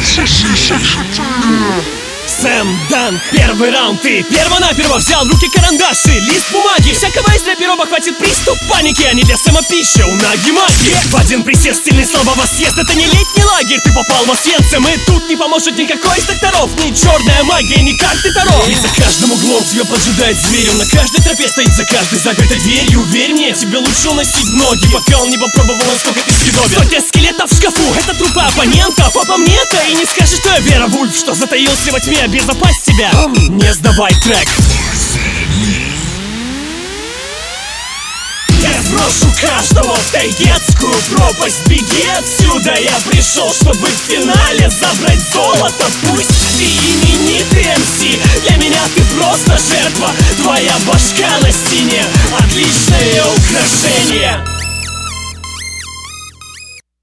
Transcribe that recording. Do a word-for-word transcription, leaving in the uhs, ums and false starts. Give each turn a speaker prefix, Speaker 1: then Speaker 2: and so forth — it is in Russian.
Speaker 1: Сэм Дан, первый раунд, ты перво-наперво взял в руки карандаши, лист бумаги. Всякого из рэперов хватит приступ паники, а не для самопища у наги маги. В один присест сильный слабого съест. Это не летний лагерь, ты попал в Освенцим, и тут не поможет никакой из докторов, ни черная магия, ни карты Таро. И за каждым углом тебя поджидает зверь, он на каждой тропе стоит за каждой закрытой дверью. Верь мне, тебе лучше уносить ноги, пока он не попробовал, насколько ты съедобен. Сотня скелетов в шкафу, это трупы оппонентов, а по мне-то и не скажешь, что я Вера Вульф, что затаился во тьме. Обезопасить себя, не сдавай трек. Я сброшу каждого в тайгетскую пропасть. Беги отсюда, я пришел, чтобы в финале забрать золото. Пусть ты именитый эм си, для меня ты просто жертва. Твоя башка на стене, отличное украшение.